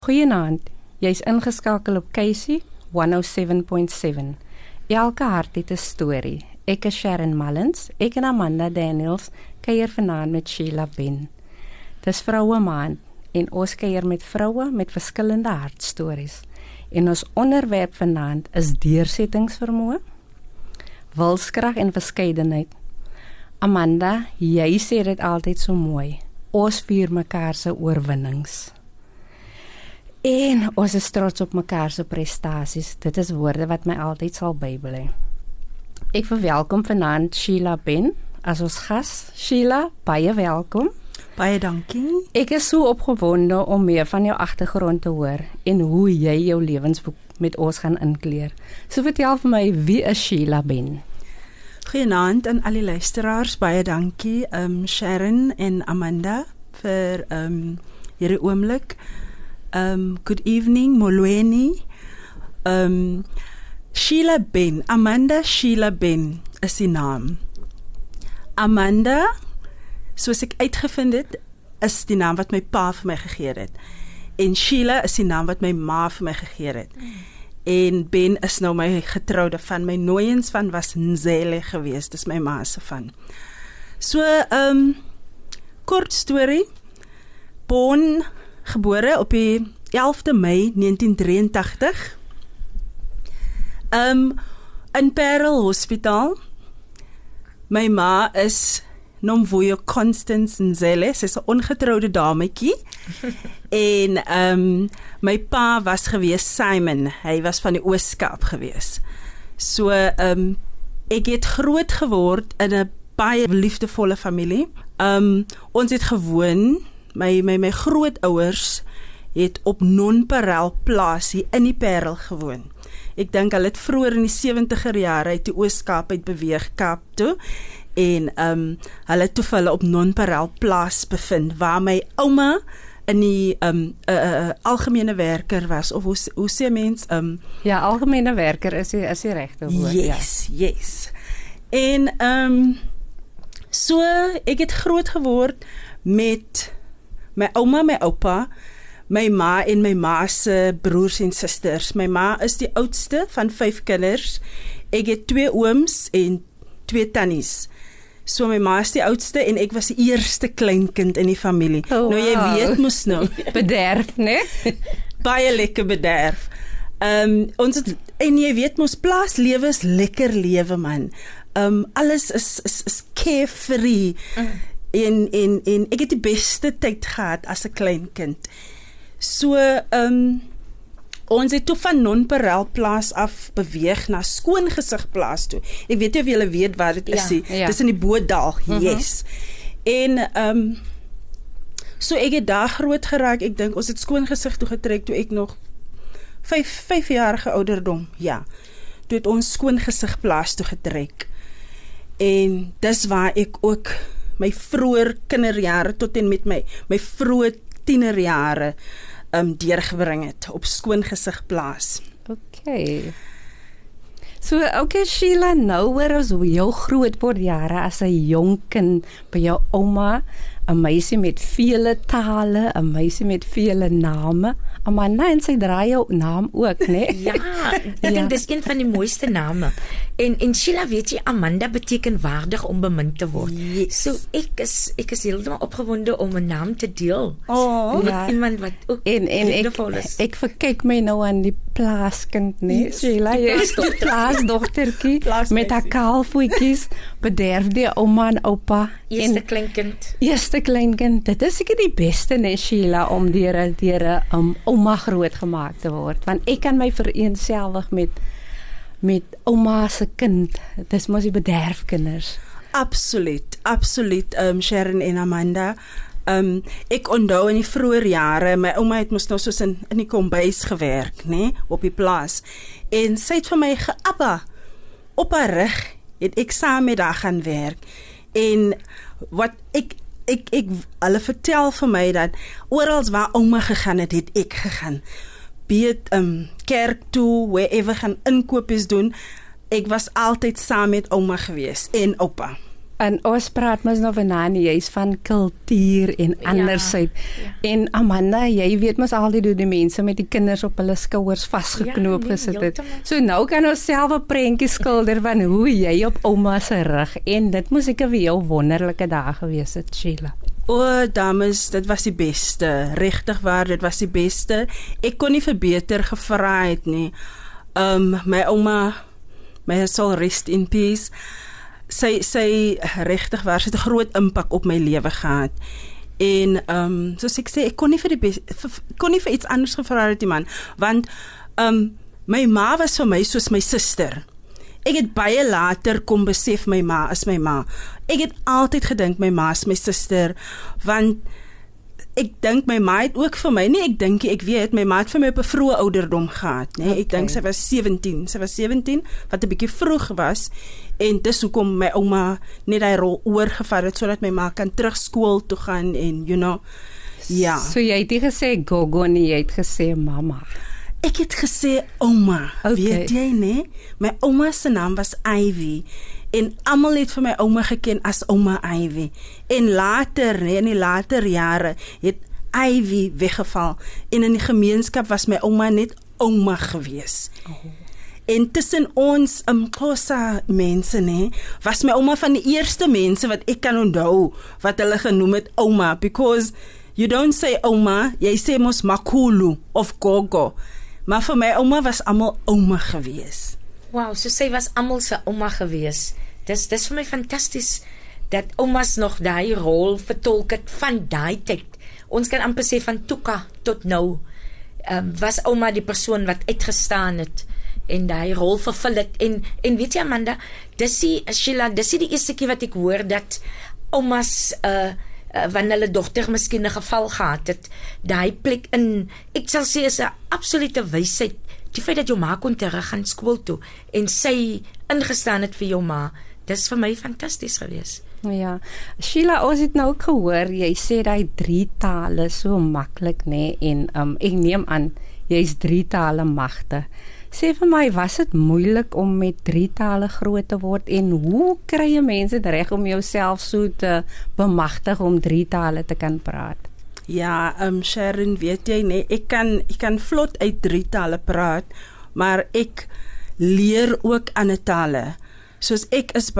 Goeienaand, jy's ingeskakel op Casey 107.7. Elke hart het 'n storie. Ek is Sharon Mullins, ek en Amanda Daniels kuier vanaand met Sheila Ben. Dis vroue maand en ons kuier met vroue met verskillende hartstories. En ons onderwerp vanaand is deursettingsvermoë, wilskrag en verskeidenheid. Amanda, jy sê dit altyd so mooi. Ons vier mekaar se oorwinnings. En ons is trots op mekaar se prestasies. Dit is woorde wat my altyd sal bybel. Ek verwelkom vanaand Sheila Ben as ons gas. Sheila, baie welkom. Baie dankie. Ek is so opgewonde om meer van jou agtergrond te hoor en hoe jy jou lewensboek met ons gaan inkleer. So vertel vir my, wie is Sheila Ben? Goeienaand aan al die luisteraars. Baie dankie Sharon en Amanda vir hierdie oomblik. Good evening, Molweni. Sheila Ben, Amanda Sheila Ben is die naam. Amanda, soos ek uitgevind het, is die naam wat my pa vir my gegee het. En Sheila is die naam wat my ma vir my gegee het. En Ben is nou my getroude van. My nooiens van was Nzele gewees, dis my ma se van. So, kort storie. Gebore op die 11de Mei 1983 in Parel Hospitaal. My ma is Nomvuyo Constance Nzele, sy is 'n ongetroude dametjie. En my pa was gewees Simon, hy was van die Oos-Kaap gewees. So ek het groot geword in 'n baie liefdevolle familie. Ons het gewoon, my grootouers het op Non-Parel plaas hier in die Parel gewoon. Ek dink hulle het vroeër in die 70er jare uit die Oos-Kaap uit beweeg Kaap toe en hulle het toe vir hulle op Non-Parel plaas bevind waar my ouma in die algemene werker was, of hoe sê mens? Ja, algemene werker is die regte woord. Yes. En so ek het groot geword met my ouma, my oupa, my ma en my ma se broers en susters. My ma is die oudste van 5 kinders. Ek het 2 ooms en 2 tannies. So my ma is die oudste en ek was die eerste kleinkind in die familie. Oh, nou jy weet mos nou. Bederf, né? Baie lekker bederf. Ons het, en jy weet mos, plaaslewe is lekker lewe man. Alles is carefree. En ek het die beste tyd gehad as 'n klein kind. So, ons het toe van Non-Parel plaas af beweeg na Skoongesig plaas toe. Ek weet nie of julle weet waar dit is. Ja. Dis in die Boodal, yes. En, so ek het daar groot geraak. Ek dink ons het Skoongesig toe getrek toe ek nog 5-jarige ouderdom, ja. Toe het ons Skoongesig plaas toe getrek. En dis waar ek ook my vroeë kinderjare tot en met my vroeë tienerjare deurgebring het op Skoongesig plaas. Okay. So, Sheila, nou oor ons jou grootwordjare as 'n jong kind by jou ouma, 'n meisie met vele tale, 'n meisie met vele name. Amanda, en sy draai jou naam ook, né? Ja, ek dink dis een van die mooiste name. En Sheila, weet jy, Amanda beteken waardig om bemind te word. Yes. So ek is heeltemal opgewonde om 'n naam te deel. Oh, met iemand wat ook En liefdevol is. ek verkyk my nou aan die plaaskind, né? Yes, Sheila, jy is die plaasdogtertjie met haar kaalvoetjies, bederf die ouma en oupa. Eerste kleinkind. Eerste kleinkind. Dit is seker die beste, né, Sheila, om deur 'n ouma groot gemaak te word, want ek kan my vereenselwig met ouma se kind. Dis mos die bederfkinders. Absoluut, Sharon en Amanda. Ek onthou in die vroeë jare, my ouma het mos nou soos in die kombuis gewerk, né, op die plaas. En sy het vir my geabba op haar rug, het ek saam met haar gaan werk. En wat ek hulle vertel vir my dat oral waar ouma gegaan het ek gegaan. Be kerk toe, wherever gaan inkopies doen. Ek was altyd saam met ouma gewees en oupa. En ons praat mos nou vanaand, jy's van kultuur en andersheid. En Amanda, jy weet mos altyd hoe die mense met die kinders op hulle skouers vasgeknoop gesit het. So nou kan ons self 'n prentjie skilder van hoe jy op ouma se rug, en dit moes seker vir jou wonderlike dae gewees het, Sheila. O, dames, dit was die beste. Regtig waar, dit was die beste. Ek kon nie vir beter gevra het nie. My ouma, my soul rest in peace. Sy regtig waar, sy het 'n groot impak op my lewe gehad. En soos ek sê, ek kon nie vir iets anders gevra het die man, want my ma was vir my soos my suster. Ek het baie later kom besef my ma is my ma. Ek het altyd gedink my ma is my suster, want ek dink my ma het ook vir my, nie ek dink ek weet, my ma het vir my op 'n vroeë ouderdom gehad, nee, ek dink sy was 17, wat 'n bietjie vroeg was, en dis hoekom my ouma net hy rol oorgevat het, sodat my ma kan terug skool toe gaan, en ja. So jy het nie gesê gogo nie, jy het gesê mama. Ek het gesê ouma, weet jy nie, my ouma se naam was Ivy, en almal het vir my ouma geken as ouma Ivy, en later, in die later jare, het Ivy weggeval, en in die gemeenskap was my ouma net ouma gewees. En tussen ons Xhosa mense, was my ouma van die eerste mense wat ek kan onthou, wat hulle genoem het ouma, because you don't say ouma, jy sê mos makulu of gogo, maar vir my ouma was almal ouma gewees. Wow, so sy was almal se ouma gewees. Dis vir my fantasties dat oumas nog daai rol vertolk het van daai tyd. Ons kan amper sê van Tuka tot nou, was ouma die persoon wat uitgestaan het en daai rol vervul het. En weet jy Amanda, Sheila, dis die eerste keer wat ek hoor dat oumas wanneer hulle dogter miskien 'n geval gehad het, daai plek in, ek sal sê is 'n absolute wysheid, die feit dat jou ma kon terug gaan skool toe en sy ingestaan het vir jou ma, dis vir my fantasties gewees. Ja, Sheila, ons het nou ook gehoor, jy sê daai 3 tale so maklik, nê, en ek neem aan, jy's 3 tale magte. Sê vir my, was dit moeilik om met 3 tale groot te word, en hoe kry jy mense dit reg om jouself so te bemagtig om 3 tale te kan praat? Ja, Sharon, weet jy nie, ek kan vlot uit 3 tale praat, maar ek leer ook ander tale. Soos ek is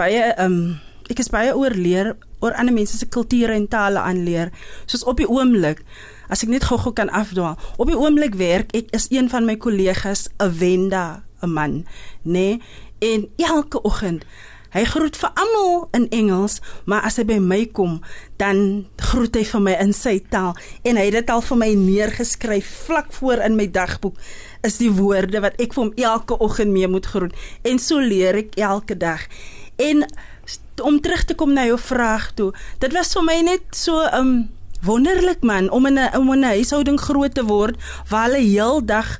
baie oor ander mense se kulture en tale aanleer. Soos op die oomblik, as ek net gou kan afdwaal, op die oomblik werk ek is een van my kollegas 'n Wenda, 'n man, nê? En elke oggend hy groet vir almal in Engels, maar as hy by my kom, dan groet hy vir my in sy taal, en hy het dit al vir my neergeskryf, vlak voor in my dagboek, is die woorde wat ek vir hom elke oggend mee moet groet, en so leer ek elke dag. En om terug te kom na jou vraag toe, dit was vir my net so wonderlik man, om in 'n huishouding groot te word, waar hulle heel dag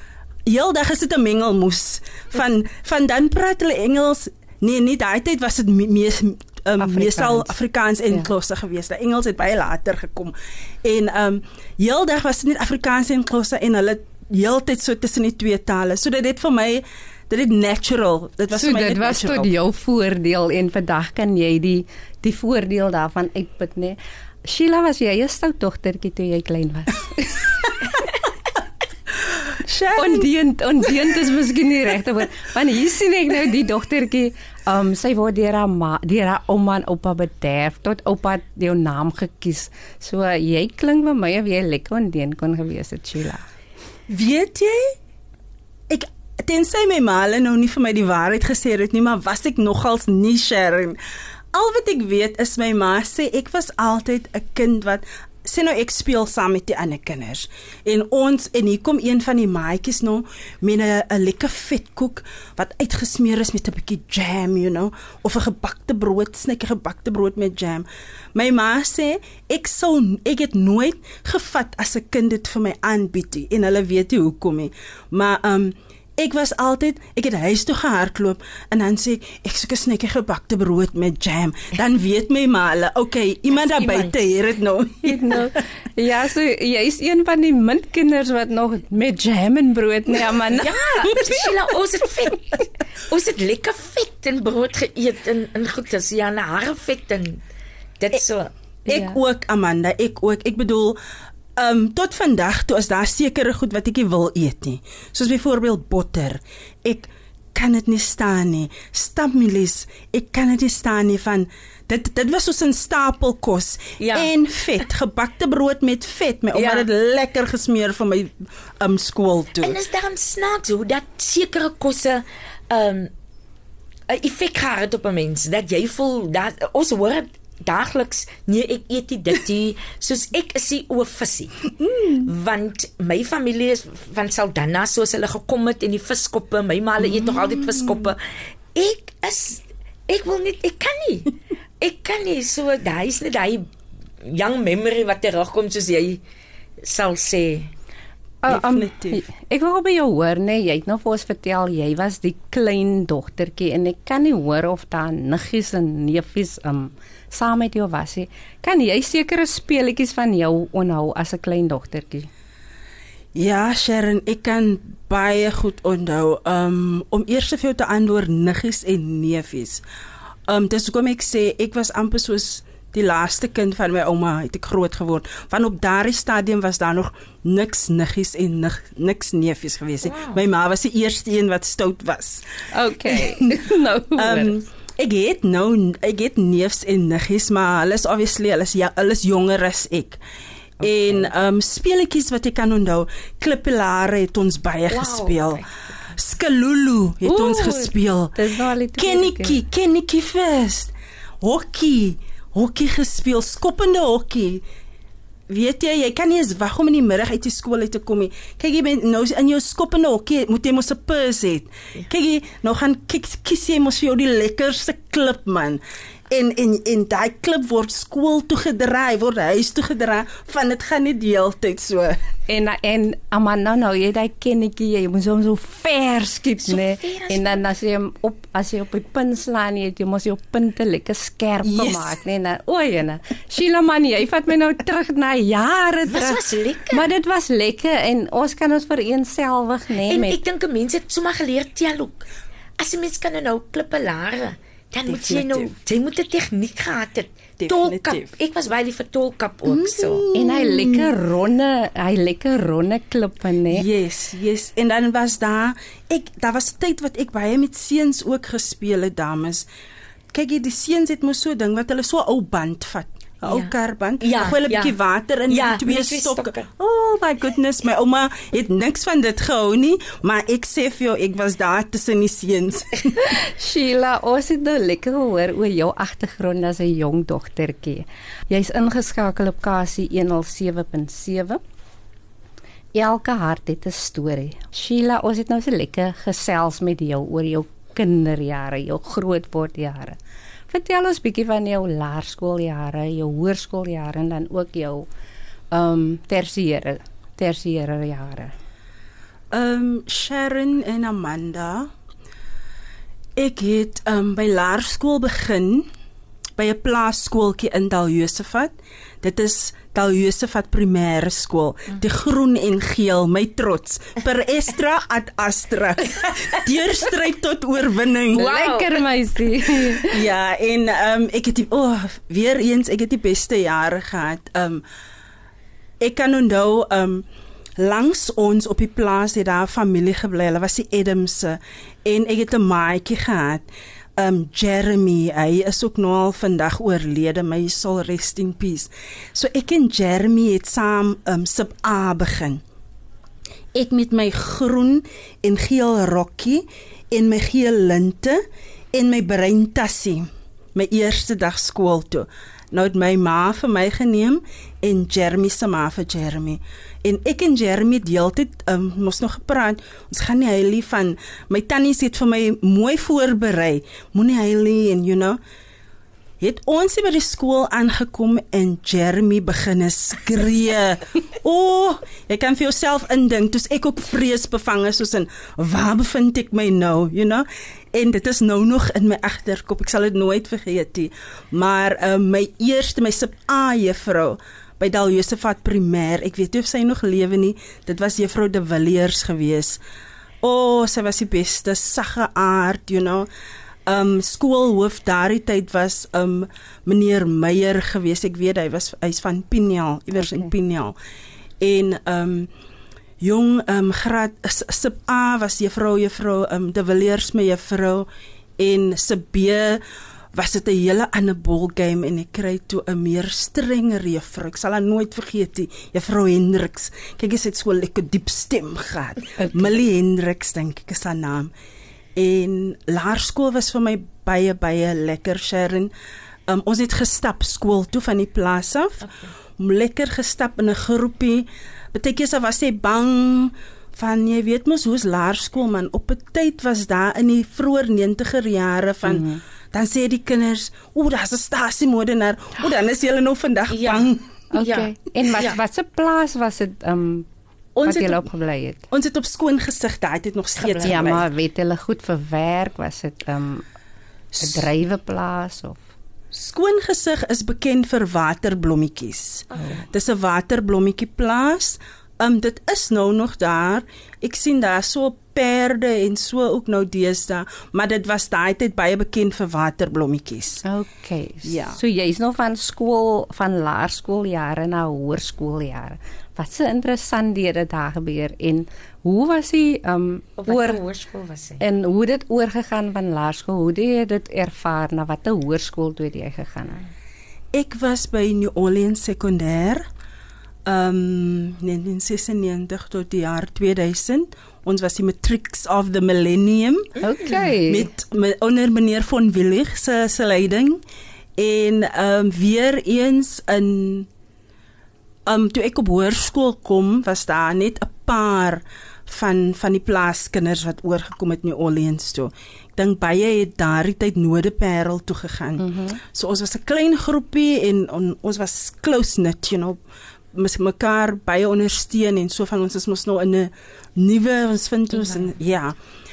is dit 'n mengelmoes, van dan praat hulle Engels. Nee, nie daai tyd was dit meestal Afrikaans en Xhosa gewees. Die Engels het baie later gekom. En heeldag was dit net Afrikaans en Xhosa, en hulle heeltyd so tussen die 2 tale. So dit vir my, dit is natural. Dit was so vir my dit was natural. Tot jou voordeel, en vandag kan jy die voordeel daarvan uitput, nee. Sheila, was jy 'n stout dogtertjie toe jy klein was? Ondeend is miskien nie regte woord, want hier sien ek nou die dogtertjie, sy word deur haar ouma en oupa bederf, tot oupa het jou naam gekies, so jy klink vir my of jy lekker ondeend kon gewees het, Sheila. Weet jy, tensy my ma nou nie vir my die waarheid gesê het nie, maar was ek nogals nie, Sharon. Al wat ek weet is my ma sê, ek was altyd 'n kind wat, sê nou ek speel saam met die ander kinders, en hier kom een van die maatjies nou, met 'n lekker vetkoek, wat uitgesmeer is met 'n bietjie jam, of 'n gebakte brood, snikkie gebakte brood met jam. My ma sê, ek het nooit gevat as 'n kind dit vir my aanbied, en hulle weet nie hoekom nie, maar ek het huis toe gehardloop en dan sê ek soek 'n snikkie gebakte brood met jam. Dan weet my ma hulle, okay, iemand daar buite hier het nou. Ja, so jy is een van die kinders wat nog met jam en brood nee, man. Ja, Sheila, ons het vet. Ons het lekker vet en brood geëet en goed, dis ja, na hare vet en dit so. Ek ook, Amanda, ek ook. Ek bedoel, tot vandag toe is daar sekere goed wat ek nie wil eet nie. Soos byvoorbeeld botter. Ek kan dit nie staan nie. Stammielies, ek kan dit nie staan nie van dit was soos 'n stapelkos en vet, gebakte brood met vet. My ouma het dit lekker gesmeer vir my skool toe. En is daarom snaaks hoe dat sekere kosse 'n effek gehad op 'n mens dat jy voel dat ons hoor daagliks nee ek eet dit soos ek is die oor visie want my familie is van Saldanha soos hulle gekom het en die viskoppe my ma hulle eet nog altyd viskoppe ek wil nie ek kan nie so daai is net daai young memory wat terugkom soos jy sal sê. Ek wil by jou hoor, nee, jy het nou vir ons vertel, jy was die klein dogtertjie en ek kan nie hoor of daar niggies en neefies saam met jou was nie. Kan jy sekere speletjies van jou onthou as 'n klein dogtertjie? Ja, Sharon, ek kan baie goed onthou. Om eers vir jou te antwoord niggies en neefies. Dis hoekom ek sê, ek was amper soos die laaste kind van my ouma, het ek groot geword. Want op daardie stadium was daar nog niks niggies en niks neefies gewees. Wow. My ma was die eerste een wat stout was. Okay. Ek het neefs en niggies, maar hulle is obviously, hulle is jonger as ek. Okay. En speletjies wat ek kan onthou, klippelare het ons baie gespeel. Okay. Skalulu het ons gespeel. Kennekie first. Hokkie gespeel, skoppende hokkie. Weet jy kan nie eens wag om in die middag uit die skool uit te kom nie. Kyk jy ben nou in jou skoppende hokkie, moet jy mos 'n purse hê. Kyk jy, nou gaan kies jy mos vir jou die lekkerste klip man. En daai klip word skool toe gedraai, word huis toe gedraai, van dit gaan nie die hele tyd so. En Amanda nou jy daai kennetjie, jy moet hom so ver skiep, nee. En dan as jy op die punt slaan, jy moet jou punte lekker skerp gemaak, nee. En Sheila man, jy vat my nou terug na jare terug. Dit was lekker. Maar dit was lekker en ons kan ons vereenselwig, nee. En ek dink 'n mens het sommer geleer tel ook. As 'n mens kan nou klippelare dan moet jy moet 'n tegniek gehad het. Tolkap. Ek was baie lief vir tolkap ook so. En hy lekker ronde klippe, né? Yes. En dan was daar was 'n tyd wat ek baie met seuns ook gespeel het, dames. Kyk jy, die seuns het mos so 'n ding wat hulle so ou band vat. 'n Ou karband. Gooi hulle 'n bietjie water in die twee stokke. Oh my goodness, my ouma het niks van dit gehou nie, maar ek sê vir jou, ek was daar tussen die seuns. Sheila, ons het nou lekker gehoor oor jou agtergrond as 'n jong dogtertjie. Jy's ingeskakel op KC 107.7. Elke hart het 'n storie. Sheila, ons het nou so lekker gesels met jou oor jou kinderjare, jou grootwordjare. Vertel ons bietjie van jou laerskooljare, jou hoërskooljare en dan ook jou tersiêre jare. Sharon en Amanda, ek het by laerskool begin by 'n plaasskooltjie in Daljosefat. Dit is Daljosefat Primêre Skool. Die groen en geel, my trots. Per Estra ad Astra. Deurstryd tot oorwinning. Wow. Lekker meisie. Ja, en ek het weer eens ek het die beste jare gehad. Ek kan onthou langs ons op die plaas het daar familie gebly. Hulle was die Adamse en ek het 'n maatjie gehad. Jeremy, hy is ook nou al vandag oorlede, my soul rest in peace. So ek en Jeremy het saam sub A begin. Ek met my groen en geel rokkie en my geel linte en my bruin tassie, my eerste dag skool toe. Nou het my ma vir my geneem en Jeremy se ma vir Jeremy. En ek en Jeremy die hele tyd moes nog gepraat. Ons gaan nie huilie van, my tannies het vir my mooi voorberei. Moenie huilie en het ons by die skool aangekom en Jeremy begin skree. Jy kan vir jouself indink, toes ek ook vreesbevange, soos in, waar bevind ek my nou, you know? En dit is nou nog in my agterkop, ek sal dit nooit vergeet nie. Maar my sub A juffrou, by Dal Josephat Primêr, ek weet nie of sy nog lewe nie, dit was juffrou De Villiers gewees. Sy was die beste, sagge aard, you know. Skoolhoof daardie tyd was meneer Meyer gewees, ek weet hy's van Piniel, iewers in Piniel. En graad sub A was juffrou De Villiers my juffrou, en sub B was dit 'n hele ander ballgame, en ek kry toe 'n meer strenger juffrou. Ek sal haar nooit vergeet nie, juffrou Hendriks. Kyk, sy het so 'n lekker diep stem gehad. Okay. Millie Hendriks, dink ek is haar naam. En laerskool was vir my baie lekker, Sharon. Ons het gestap skool toe van die plaas af. Okay. Lekker gestap in 'n groepie. Partykeer se was sy bang van, jy weet mos hoe is laerskool man. Op 'n tyd was daar in die vroeë 90er jare van dan sê die kinders, daar's 'n stasiemoordenaar. Dan is julle nou vandag bang. Okay. En wat se plaas was dit wat julle opgebly het? Ons het op skoon gesig, daai het nog steeds gebly. Ja, maar weet hulle goed verwerk, was dit 'n dryweplaas of? Skoon gesig is bekend vir waterblommetjies. Dis 'n waterblommetjieplaas. Dit is nou nog daar. Ek sien daar so perde en so ook nou deesdae, maar dit was daai tyd baie bekend vir waterblommetjies. Okay. Ja. So jy's nou van skool, van laerskooljare na hoërskooljare. Wat se interessanthede daar gebeur en hoe was die hoërskool was hy? En hoe dit oorgegaan van laerskool? Hoe het jy dit ervaar na watter hoërskool toe jy gegaan het? Ek was by New Orleans Sekondêr 1996 tot die jaar 2000. Ons was die matrieks of the millennium. Okay. Met onder meneer von Willig se leiding. En weer eens in toe ek op hoërskool kom, was daar net 'n paar van die plaaskinders wat oorgekom het New Orleans toe. Ek dink baie het daardie tyd Noordeparel toe gegaan. So ons was 'n klein groepie en ons was close knit, you know, mekaar baie ondersteun en so van ons is mos nou in 'n nuwe, ons vind ons en ja.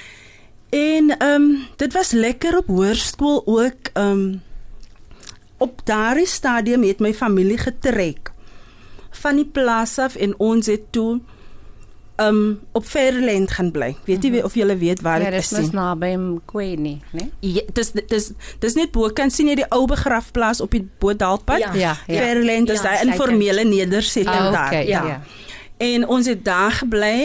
En dit was lekker op hoërskool ook. Op daardie stadium het my familie getrek van die plaas af en ons het toe op Fairland gaan bly. Weet jy of julle weet waar dit is? Ja, dit is naby Mkweni, né? Ja, dis net bo kan sien jy die ou begrafplaas op die Boodalpad. Ja. Fairland is daai informele nedersetting daar. Ja. En ons het daar gebly,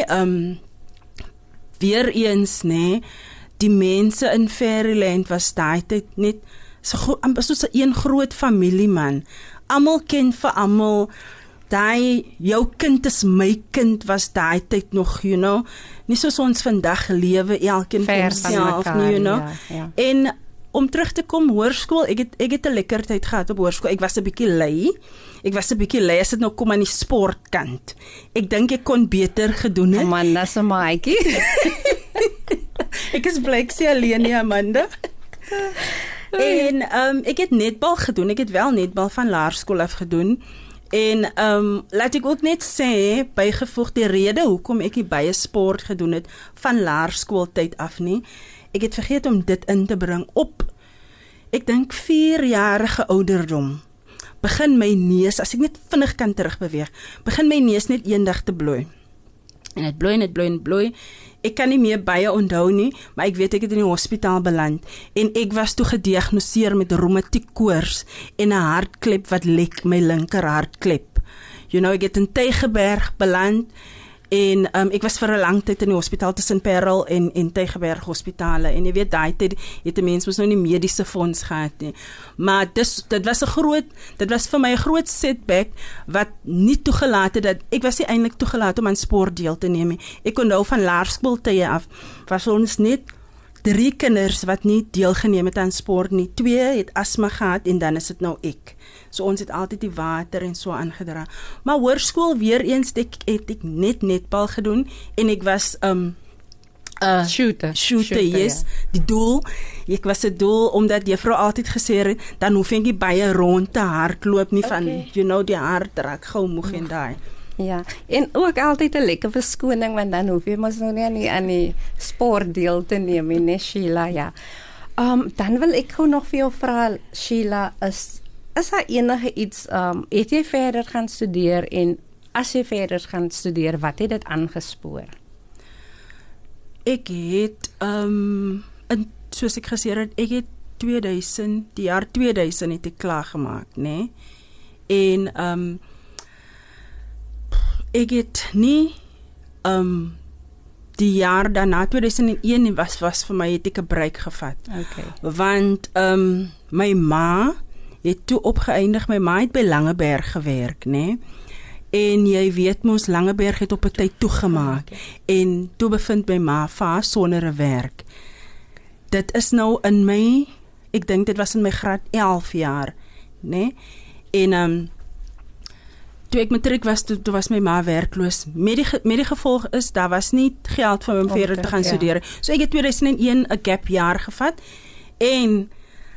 weer eens, né? Die mense in Fairland was daai tyd net soos 'n groot familie man. Almal ken vir almal. Jou kind is my kind was daai tyd nog, you know, nie soos ons vandag lewe, elkeen vir homself nie, you know. Ja. En om terug te kom hoërskool, ek het 'n lekker tyd gehad op hoërskool. Ek was 'n bietjie lui as dit nou kom aan die sportkant. Ek dink ek kon beter gedoen het. Amanda se maatjie. Ek is bly ek sê alleen nie, Amanda. En ek het netbal gedoen. Ek het wel netbal van laerskool af gedoen. En laat ek ook net sê, bygevoeg die rede hoekom ek nie baie sport gedoen het van laerskooltyd af nie. Ek het vergeet om dit in te bring op, ek dink 4-jarige ouderdom. Begin my neus, as ek net vinnig kan terugbeweeg, begin my neus net eendag te bloei. En het bloei. Ek kan nie meer baie onthou nie, maar ek weet ek het in die hospitaal beland en ek was toe gediagnoseer met reumatiek koors en 'n hartklep wat lek, my linker hartklep. You know, ek het in Tygerberg beland en ek was vir 'n lang tyd in die hospitaal tussen Parel en Tygerberg hospitale en jy weet daai tyd het 'n mens mos nou nie mediese fonds gehad nie. Maar dit was vir my 'n groot setback wat nie toegelaat het dat ek was nie eintlik toegelaat om aan sport deel te neem nie. Ek onthou van laerskooltye af was ons net 3 kinders wat nie deelgeneem het aan sport nie. 2 het asma gehad en dan is dit nou ek. So ons het altyd die water en so aangedra. Maar hoërskool weer eens het ek net netbal gedoen en ek was Shooter, yes, die doel. Ek was 'n doel omdat juffrou altyd gesê het, dan hoef jy nie baie rond te hardloop nie van, die hart raak gou moeg en daai. Ja, en ook altyd 'n lekker verskoning want dan hoef jy mos nou nie aan die sport deel te neem nie, Sheila, ja. Dan wil ek gou nog vir jou vra, Sheila, is daar enige iets, het jy verder gaan studeer en as jy verder gaan studeer, wat het dit aangespoor? Ek het, soos ek gesê het, ek het die jaar 2000 het ek klaargemaak, né? En, ek het nie, die jaar daarna, 2001 was vir my, het ek 'n break gevat. Okay. Want, my ma het toe opgeëindig, my ma het by Langeberg gewerk, né? En jy weet mos, Langeberg het op 'n tyd toegemaak. En toe bevind my ma vas sonder 'n werk. Dit is nou in my, ek dink dit was in my graad 11 jaar, né? En toe ek matriek was, toe was my ma werkloos. Met die gevolg is, daar was nie geld vir my om verder te gaan studeren. So ek het 2001 'n gap jaar gevat. En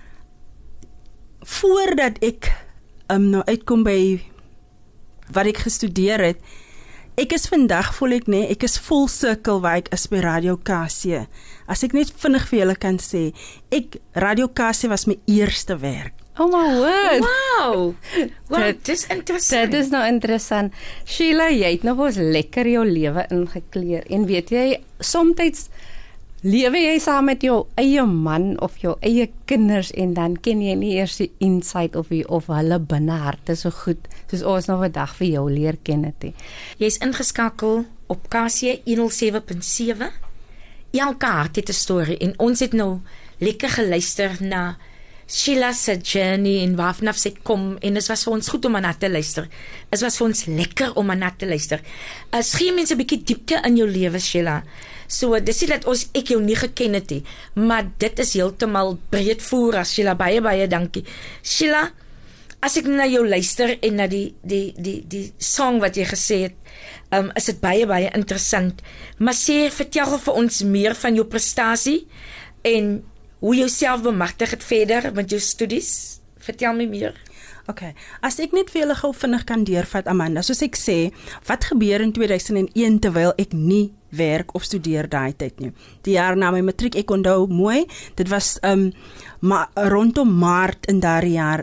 voordat ek nou uitkom by wat ek gestudeer het, ek is vandag, voel ek, nee, ek is full circle waar ek is by Radio KC. As ek net vinnig vir julle kan sê, Radio KC was my eerste werk. Oh my word. Wow. Dit is interessant. Dit is nou interessant. Sheila, jy het nou ons lekker jou lewe ingekleer. En weet jy, soms lewe jy saam met jou eie man of jou eie kinders en dan ken jy nie eers die insight of hulle binneharte so goed soos ons nou 'n dag vir jou leer ken het. Jy's ingeskakel op KC 107.7. Elke hart het 'n storie en ons het nou lekker geluister na Sheila se journey en waarvanaf sy kom en dit was vir ons goed om aan te luister. Dit was vir ons lekker om aan te luister. Gee mense 'n bietjie diepte in jou lewe, Sheila. So, dis nie dat ek jou nie geken het nie, maar dit is heeltemal breedvoerig, Sheila. Baie dankie. Sheila, as ek na jou luister en na die song wat jy gesê het, is dit baie interessant. Maar vertel vir ons meer van jou prestasie en hoe jy jouself bemagtig het verder met jou studies. Vertel my meer. Okay, as ek net vir julle gou vinnig kan deurvat, Amanda, soos ek sê, wat gebeur in 2001 terwyl ek nie werk of studeer daai tyd nie. Die jaar na my matriek, ek onthou mooi, dit was rondom Maart in daardie jaar,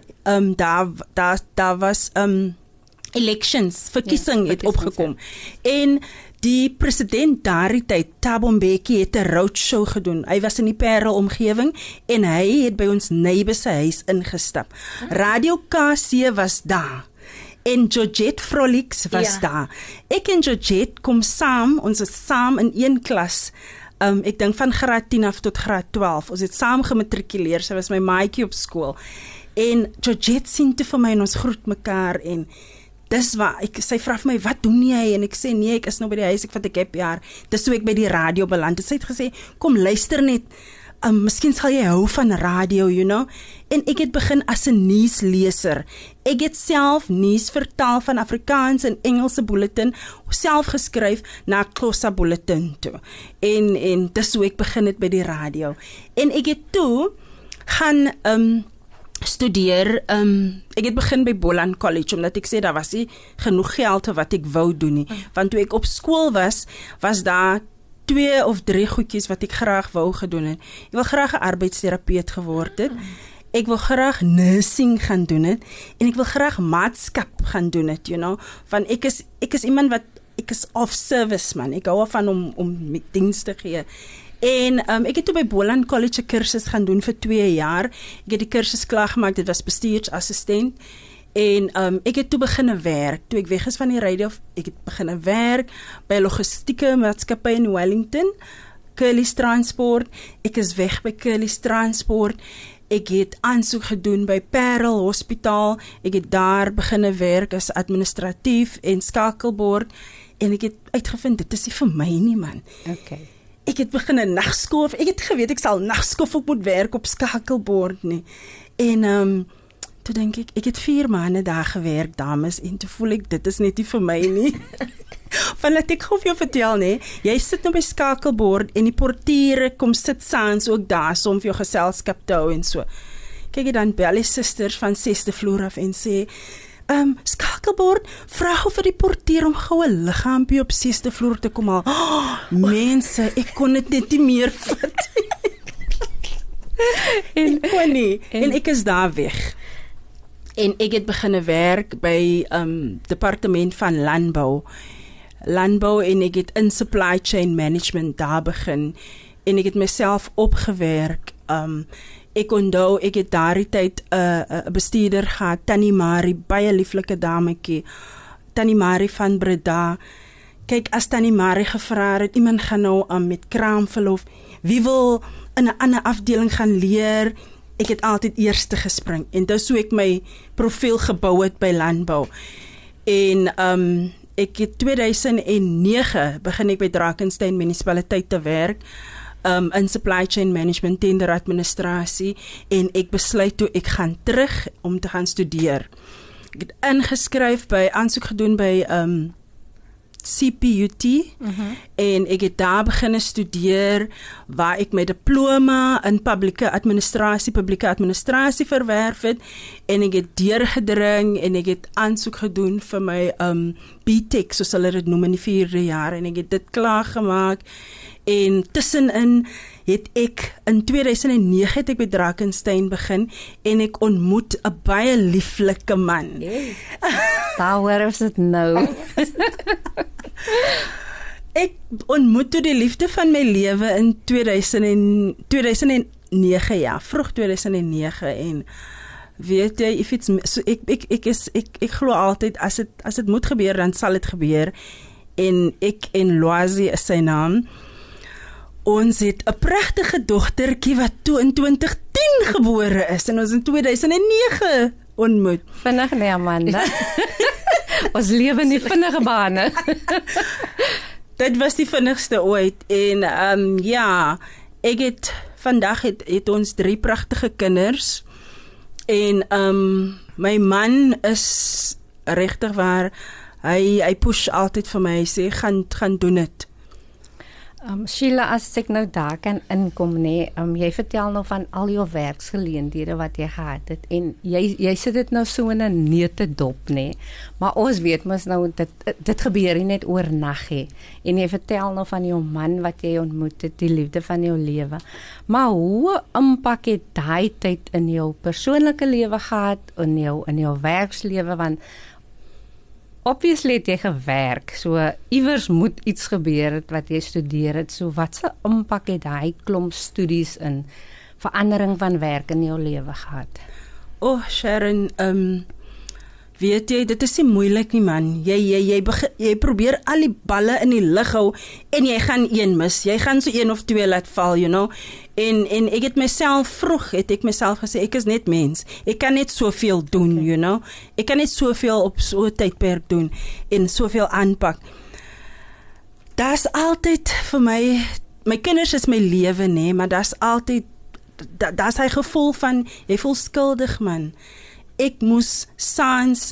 daar was elections, verkiesing het opgekom. En die president daardie tyd, Thabo Mbeki, het 'n roadshow gedoen. Hy was in die Parel omgewing en hy het by ons neighbor se huis ingestap. Radio KC was daar. En Georgette Frolix was daar. Ek en Georgette kom saam, ons is saam in een klas, ek dink van graad 10 af tot graad 12, ons het saam gematrikuleer, sy was my maatjie op skool, en Georgette sien toe vir my en ons groet mekaar, en dis waar, sy vra vir my, wat doen jy? En ek sê, nee, ek is nou by die huis, ek vat 'n gap jaar, dis toe ek by die radio beland, sy het gesê, kom luister net, miskien sal jy hou van radio, en ek het begin as 'n nuusleser. Ek het self nuus vertaal van Afrikaans en Engelse bulletin, self geskryf na Xhosa bulletin toe. En dis hoe ek begin het by die radio. En ek het toe gaan studeer, ek het begin by Boland College, omdat ek sê, daar was nie genoeg geld wat ek wou doen nie. Want toe ek op skool was daar 2 of 3 goedjies wat ek graag wou gedoen het. Ek wil graag 'n arbeidsterapeut geword het. Ek wil graag nursing gaan doen het. En ek wil graag maatskap gaan doen het, Want ek is iemand wat, ek is of service man. Ek hou van om met diens te gee. En ek het toe by Boland College 'n kursus gaan doen vir 2 jaar. Ek het die kursus klaargemaak, dit was bestuursassistent. En ek het toe begin werk, toe ek weg is van die radio, ek het begin werk by logistieke maatskappy in Wellington, Curly's Transport, ek is weg by Curly's Transport, ek het aansoek gedoen by Parel Hospitaal, ek het daar begin werk as administratief en skakelbord, en ek het uitgevind, dit is nie vir my nie, man. Okay. Ek het begin 'n nagskof, ek het geweet, ek sal nagskof ook moet werk op skakelbord nie, en toe dink ek het 4 maande daar gewerk, dames, en toe voel ek, dit is net nie vir my nie. Van laat ek gou vir jou vertel, nee, jy sit nou by skakelbord, en die portiere kom sit saans ook daar, so om vir jou geselskap te hou en so. Kyk jy dan bel die susters van 6de vloer af en sê, skakelbord, vraag vir die portier om gou 'n liggaampie op 6de vloer te kom haal. Mense, ek kon dit net nie meer vat. Ek kon nie, en ek is daar weg. En ek het begin werk by departement van landbou en ek het in supply chain management daar begin en ek het myself opgewerk. Ek onthou, ek het daardie tyd 'n bestuurder gehad, Tannie Marie, baie lieflike dametjie, Tannie Marie van Breda. Kyk, as Tannie Marie gevra het, iemand gaan nou met kraamverlof, wie wil in 'n ander afdeling gaan leer? Ek het altyd eerste gespring en dis hoe ek my profiel gebou het by landbou. En ek het 2009 begin ek by Drakensberg munisipaliteit te werk. In supply chain management, tender administrasie, en ek besluit toe ek gaan terug om te gaan studeer. Ek het ingeskryf by, aansoek gedoen by CPUT, en ek het daar begin studeer, waar ek my diploma in publieke administrasie verwerf het, en ek het deurgedring, en ek het aansoek gedoen vir my BTEC, soos hulle dit noem in die 4de jaar, en ek het dit klaargemaak, en tussenin het ek, in 2009 het ek by Drakensberg begin, en ek ontmoet 'n baie lieflike man. Daar hoor ons dit nou. Ek ontmoet toe die liefde van my lewe in 2009, ja, vroeg 2009, en weet jy, so ek glo altyd, as dit moet gebeur, dan sal dit gebeur, en ek en Loasie is sy naam. Ons het 'n pragtige dogtertjie wat toe in 2010 gebore is, en ons in 2009 ontmoet. Vinnig nee, Amanda. Ons lewe in die vinnige bane. Dit was die vinnigste ooit, en ja, ek het, vandag het ons 3 pragtige kinders, en my man is regtig waar, hy push altyd vir my, hy sê, gaan doen dit. Sheila, as ek nou daar kan inkom, nee, jy vertel nou van al jou werksgeleenthede wat jy gehad het, en jy sit dit nou so in 'n neutedop, nee, maar ons weet mos nou, dit gebeur nie net oornag, he, en jy vertel nou van jou man wat jy ontmoet het, die liefde van jou lewe, maar hoe impak het daai tyd in jou persoonlike lewe gehad, in jou werkslewe, want obviously het jy gewerk, so iewers moet iets gebeur het wat jy studeer het, so wat se impak het daai klomp studies in verandering van werk in jou lewe gehad? Sharon, weet jy, dit is nie moeilik nie, man. Jy probeer al die balle in die lug hou, en jy gaan een mis, jy gaan so 1 of 2 laat val, you know, en ek het myself vroeg, gesê, ek is net mens, ek kan net soveel doen, you know, ek kan net soveel op so tydperk doen, en soveel aanpak. Daar's altyd vir my kinders is my lewe, nee, maar daar's altyd, daar's hy gevoel van, jy voel skuldig, man. Ek moes saans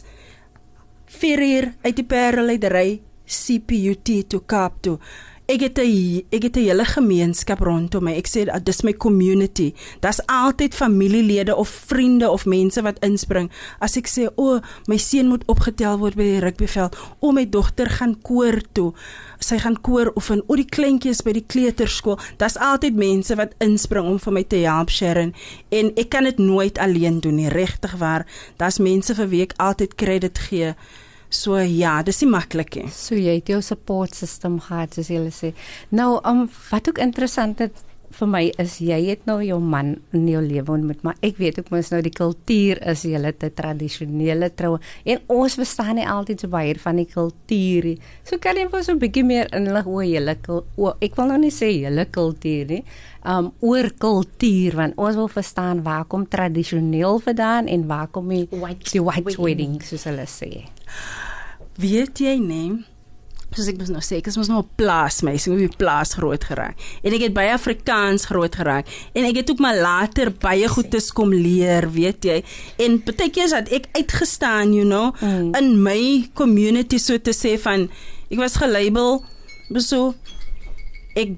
4 uur uit die Parelleidery CPUT toe Kaap toe. Ek het 'n hele gemeenskap rondom my. Ek sê, dis my community. Daar's altyd familielede of vriende of mense wat inspring. As ek sê, my seun moet opgetel word by die rugbyveld. My dogter gaan koor toe. Sy gaan koor oefen. Die kleintjies by die kleuterskool. Daar's altyd mense wat inspring om vir my te help, Sharon. En ek kan dit nooit alleen doen nie, regtig waar. Daar's mense vir wie ek altyd credit gee. So ja, dis nie maklik nie. So jy het jou support system gehad, soos jy sê. Nou, wat ook interessant het vir my is, jy het nou jou man in jou lewe ontmoet, maar ek weet ook mos nou die kultuur is julle te tradisionele troue, en ons verstaan nie altyd so baie van die kultuur. So kan jy vir so 'n bietjie meer inlig oor julle, ek wil nou nie sê julle kultuur nie, oor kultuur, want ons wil verstaan waar kom tradisioneel vandaan en waar kom die white wedding, soos hulle sê. Weet jy nie, soos ek nou sê, ek is mos nou 'n plaasmeisie, ek het op die plaas groot geraak. En ek het baie Afrikaans groot geraak. En ek het ook maar later baie goedes kom leer, weet jy. En partykeer het ek uitgestaan, in my community, so te sê van, ek was gelabel, so, ek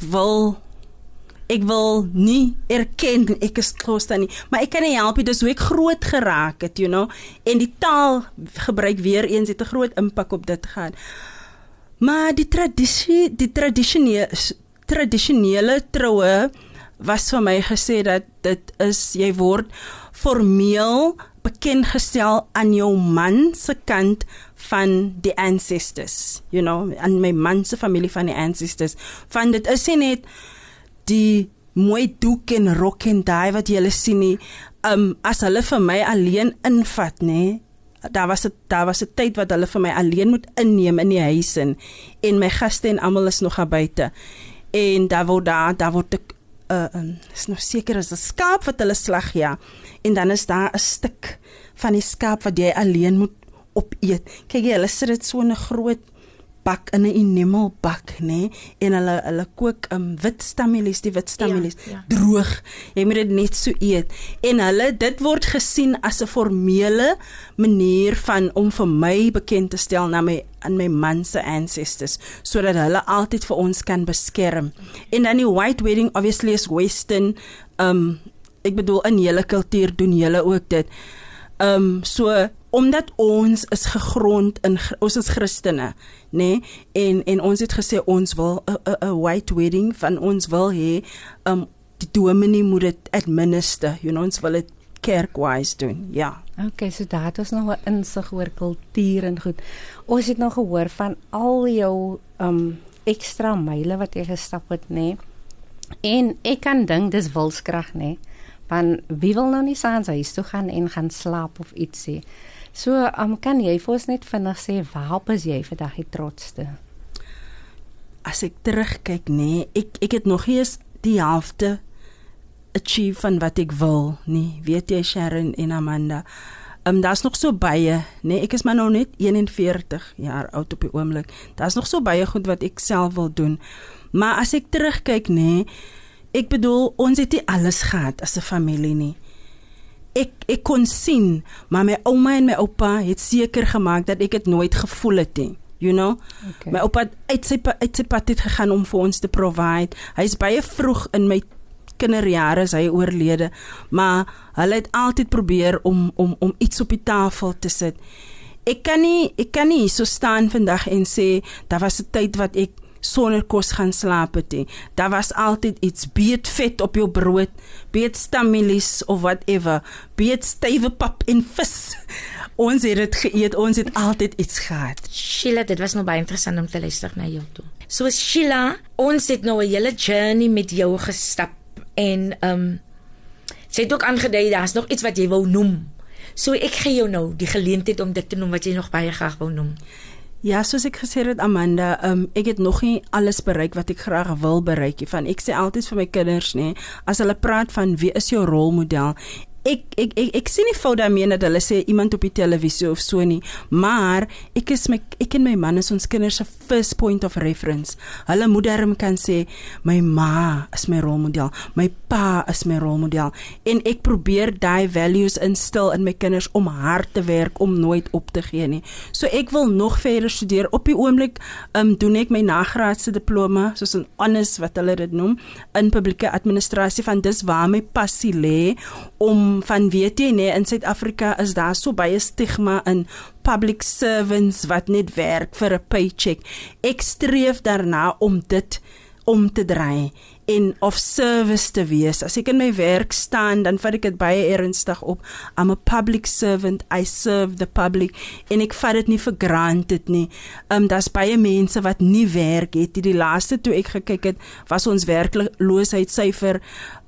wil nie erken, ek is Xhosa nie, maar ek kan nie help, dis hoe ek groot geraak het, en die taal gebruik weer eens, het 'n groot impak op dit gehad. Maar die tradisionele troue was vir my gesê dat dit is, jy word formeel bekendgestel aan jou man se kant van die ancestors, aan my man se familie van die ancestors, van dit is nie net die mooi doek en rok en daai wat julle sien nie, as hulle vir my alleen invat, nee, daar was 'n tyd wat hulle vir my alleen moet inneem in die huis en my gaste en almal is nog daar buite. En daar word ek is nog seker as 'n skaap wat hulle slag, ja. En dan is daar 'n stuk van die skaap wat jy alleen moet opeet. Kyk jy, hulle sit dit so in 'n groot bak, in 'n enamel bak, nê, en hulle kook wit stamelies, droog. Jy moet dit net so eet. En dit word gesien as 'n formele manier van om vir my bekend te stel aan my man se ancestors, sodat hulle altyd vir ons kan beskerm. En dan die white wedding obviously is western, ek bedoel in julle kultuur doen julle ook dit. So omdat ons is gegrond ons is Christene, nê, en ons het gesê ons wil 'n white wedding, van ons wil hê die dominee moet dit administer, ons wil dit kerkwise doen, ja. Okay, so dat is nog 'n insig oor kultuur en goed. Ons het nog gehoor van al jou ekstra myle wat jy gestap het, nê. En ek kan dink dis wilskrag, nê. Want wie wil nou nie saans huis toe gaan en gaan slaap of ietsie. So, kan jy vir ons net vinnig sê, waarop is jy vandag die trotste? As ek terugkyk, nee, ek het nog eens die helfte achieve van wat ek wil, nee, weet jy Sharon en Amanda, daar's nog so baie, nee, ek is maar nou net 41 jaar oud op die oomblik, daar's nog so baie goed wat ek self wil doen, maar as ek terugkyk, nee, ek bedoel, ons het nie alles gehad as 'n familie nie. Ek kon sien, maar my ouma en my oupa het seker gemaak dat ek het nooit gevoel het nie, Okay. My oupa uit sy pad het gegaan om vir ons te provide. Hy is baie vroeg in my kinderjare is hy oorlede, maar hulle het altyd probeer om iets op die tafel te sit. Ek kan nie so staan vandag en sê, daar was 'n tyd wat ek sonder kos gaan slaap het nie. Daar was altyd iets, beet vet op jou brood, beet stamelies of whatever, beet stywe pap en vis. Ons het dit geëet, ons het altyd iets gehad. Sheila, dit was nou baie interessant om te luister na jou toe. So Sheila, ons het nou 'n hele journey met jou gestap en sy het ook aangedui, daar's nog iets wat jy wou noem. So ek gee jou nou die geleentheid om dit te noem wat jy nog baie graag wou noem. Ja, soos ek gesê het Amanda, ek het nog nie alles bereik wat ek graag wil bereik. Ek sê altyd vir my kinders, as hulle praat van wie is jou rolmodel, ek sien nie fout daarmee dat hulle sê iemand op die televisie of so nie, maar ek en my man is ons kinders se first point of reference. Hulle moet daarom kan sê, my ma is my rolmodel, my pa is my rolmodel, en ek probeer die values instil in my kinders om hard te werk, om nooit op te gee nie. So ek wil nog verder studeer. Op die oomblik doen ek my nagraadse diploma, soos 'n honors wat hulle dit noem, in publieke administrasie, van dis waar my passie lê, van weet jy, in Suid-Afrika is daar so baie stigma in public servants wat net werk vir 'n paycheck. Ek streef daarna om dit om te draai en of service te wees. As ek in my werk staan, dan vat ek dit baie ernstig op. I'm a public servant, I serve the public, en ek vat dit nie vir granted nie. Daar's baie mense wat nie werk het. Die laaste toe ek gekyk het, was ons werkloosheidssyfer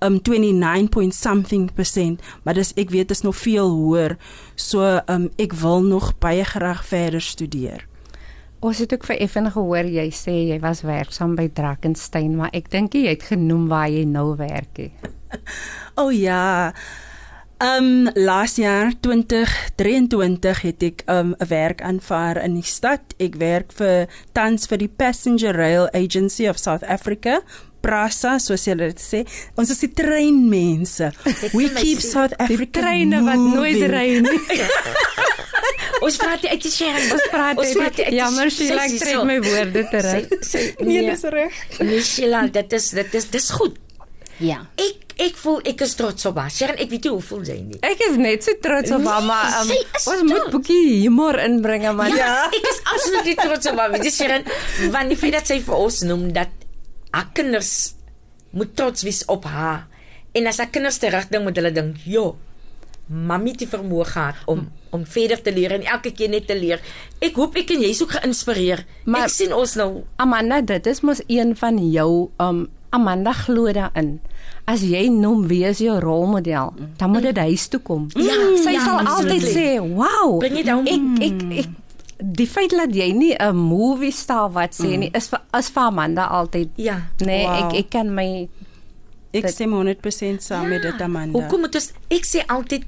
29.something%, maar ek weet is nog veel hoër. So ek wil nog baie graag verder studeer. Ons het ook vir Effen gehoor, jy sê jy was werksaam by Drakenstein, maar ek dink jy het genoem waar jy nou werk. Oh ja, Laas jaar 2023 het ek 'n werk aanvaar in die stad. Ek werk tans vir die Passenger Rail Agency of South Africa. PRASA, soos jy dit sê. Ons is die treinmense. We keep South Africa treine wat nooit ry nie. Ons praat uit die Sharon. Ons praat uit. Jammer, Sheila, ek trek my woorde terug. Nee, dis reg. Nee, Sheila, dit is goed. Ja. Ek voel ek is trots op haar. Sharon, ek weet nie hoe voel jy nie. Ek is net so trots op haar, maar sy is ons moet 'n bietjie humor inbring, man. Ja, ek is absoluut nie trots op haar. Weet jy, Sharon, want die feit dat sy vir ons noem dat haar kinders moet trots wees op haar. En as haar kinders terugdink, moet hulle dink, "Jo, mami het die vermoë gehad om verder te leer en elke keer net te leer." Ek hoop ek en jy is ook geïnspireer. Maar ek sien ons nou. Amanda, dit is mos een van jou Amanda glo daarin. As jy noem wie is jou rolmodel, dan moet dit huis toe kom. Ja, sy ja, sal altyd absolutely. sê, "Wow, Bring it down." ek die feit dat jy nie 'n movie star wat sê nie, is vir Amanda altyd. Ja. Nee, Wow. ek kan my Ek stem 100% saam met dit, Amanda. Hoekom moet ons ek sê altyd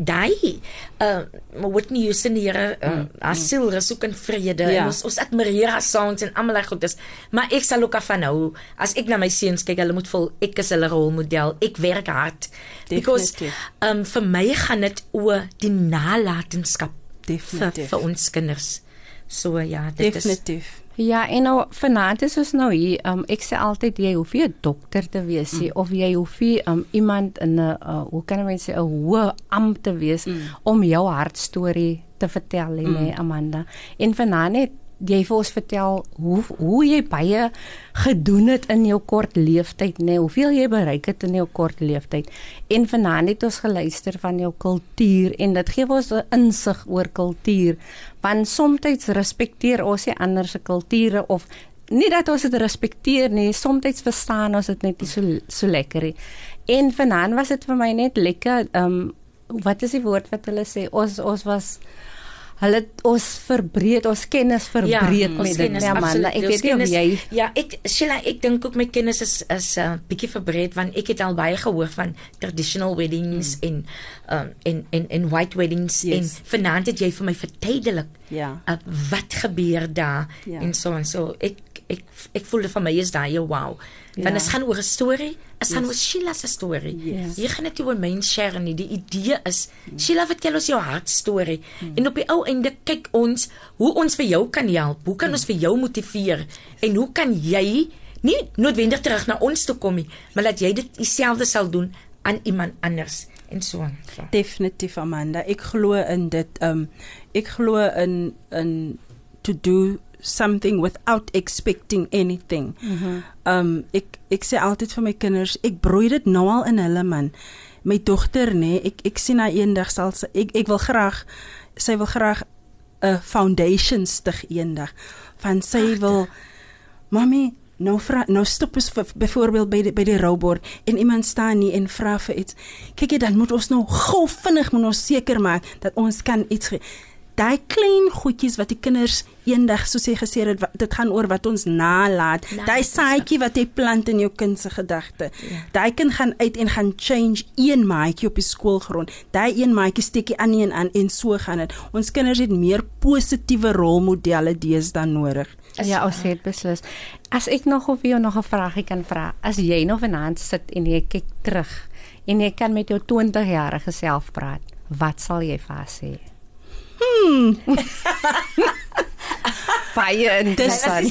Whitney Houston hier haar siel soek in vrede Ja. en ons admireer haar songs en almal goed is, maar ek sal ook afhou nou as ek na my seuns kyk, hulle moet voel ek is hulle rolmodel, ek werk hard. Because vir my gaan dit oor die nalatenskap vir ons kinders. So ja, dit Definitief. Ja, en nou vanaand is ons nou hier, ek sê altyd jy hoef nie 'n dokter te wees nie, of jy hoef nie iemand in 'n hoe kan mense sê 'n hoë ampt te wees om jou hartstorie te vertel, nee, Amanda. En vanaand het jy vir ons vertel hoe jy baie gedoen het in jou kort leeftyd, nee, hoeveel jy bereik het in jou kort leeftyd. En vanaand het ons geluister van jou kultuur en dit gee ons 'n insig oor kultuur. Want soms respekteer ons nie ander se kulture of nie dat ons dit respekteer nie, soms verstaan ons dit net nie so lekker nie. En vanaand was dit vir my net lekker, wat is die woord wat hulle sê? Ons was hulle ons verbreed, ons kennis verbreed met dit, ja man. Ek weet nie of jy Sheila, ek dink ook my kennis is bietjie verbreed want ek het al baie gehoor van traditional weddings en white weddings en vanaand het jy vir my verduidelik wat gebeur daar en so ek voel dit vir my is daai wow. Want dit gaan oor 'n storie, dit gaan oor Sheila se storie. Hier gaan dit oor my Sharon nie. Die idee is Sheila, vertel ons jou hartstorie en op die ou einde kyk ons hoe ons vir jou kan help. Hoe kan ons vir jou motiveer en hoe kan jy nie noodwendig terug na ons toe kom nie, maar dat jy dit dieselfde sal doen aan iemand anders en so. Definitief, Amanda. Ek glo in dit. Ek glo in to do something without expecting anything. Ek sê altyd vir my kinders, ek broei dit nou al in hulle man. My dogter, nee, ek sien haar eendag sal sy wil graag 'n foundation stig eendag. Van sy wil mami nou stop ons byvoorbeeld by die roubord en iemand staan nie en vra vir iets. Kyk, dan moet ons nou gou vinnig moet ons seker maak dat ons kan iets daai klein goedjies wat die kinders eendag, soos jy gesê het, dit gaan oor wat ons nalaat. Daai saadjie wat jy plant in jou kind se gedagte. Daai kind gaan uit en gaan change een maatjie op die skoolgrond. Daai een maatjie steek aan een aan en so gaan dit. Ons kinders het meer positiewe rolmodelle deesdae nodig. Ja, ons het beslis. As ek nog of jou nog 'n vraagie kan vra, as jy nog vanaand sit en jy kyk terug en jy kan met jou 20-jarige self praat, wat sal jy vir haar sê? Baie interessant.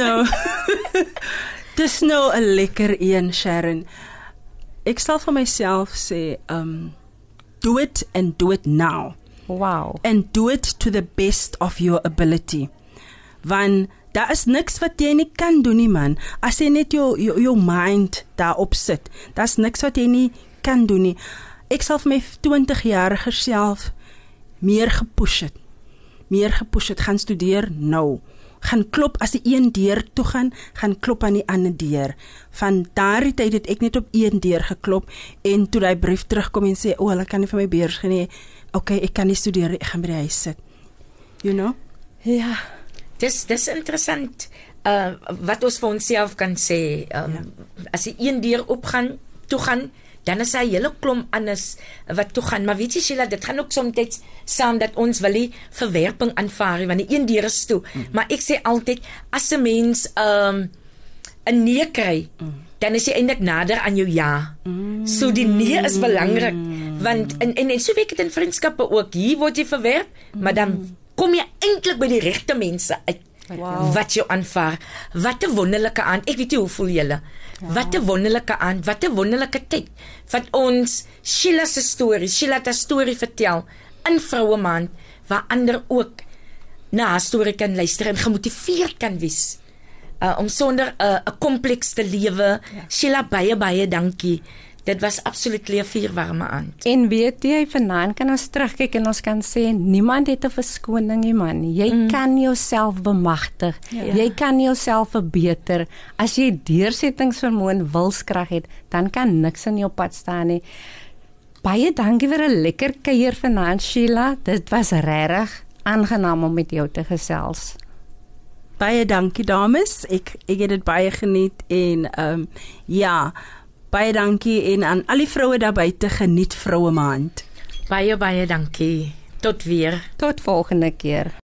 Dis nou 'n lekker een, Sharon. Ek sal vir myself sê, do it and do it now. Wow. And do it to the best of your ability. Want daar is niks wat jy nie kan doen nie, man. As jy net jou mind daarop sit, daar's niks wat jy nie kan doen nie. Ek sal vir my 20-jarige self meer gepush het, gaan studeer nou, gaan klop as die een deur toe gaan klop aan die ander deur. Van daardie tyd het ek net op een deur geklop en toe die brief terugkom en sê, hulle kan nie vir my beurs gee nie, okay, ek kan nie studeer, ek gaan by die huis sit. You know? Ja. Dis interessant, wat ons vir onsself kan sê, as die een deur toe gaan, dan is hy hele klomp anders wat toe gaan. Maar weet jy Sheila, dit gaan ook soms saam dat ons wil nie verwerping aanvaar, want die een deur is toe. Maar ek sê altyd, as 'n mens 'n nee kry, dan is jy eintlik nader aan jou ja. So die nee is belangrik, want en so weet ek dit in vriendskappe ook, hier word jy verwerp, maar dan kom jy eintlik by die regte mense uit. Wow. Wat jou aanvaar. Wat 'n wonderlike aand. Ek weet nie hoe voel julle. Ja. Wat 'n wonderlike aand, wat 'n wonderlike tyd. Wat ons Sheila se storie, Sheila het 'n storie vertel in Vroue Maand waar ander ook na haar storie kan luister en gemotiveerd kan wees. Om sonder 'n kompleks te lewe. Ja. Sheila, baie dankie. Dit was absoluut 'n vuurwarme aand. En weet jy, vanaand kan ons terugkyk en ons kan sê, niemand het 'n verskoning nie, man. Jy kan jouself bemagtig. Ja. Jy kan jouself verbeter. As jy deursettingsvermoë en wilskrag het, dan kan niks in jou pad staan nie. Baie dankie vir 'n lekker kuier vanaand, Sheila. Dit was regtig aangenaam om met jou te gesels. Baie dankie dames. Ek het dit baie geniet en ja, baie dankie en aan al die vroue daar buite, geniet Vroue Maand. Baie dankie. Tot weer. Tot volgende keer.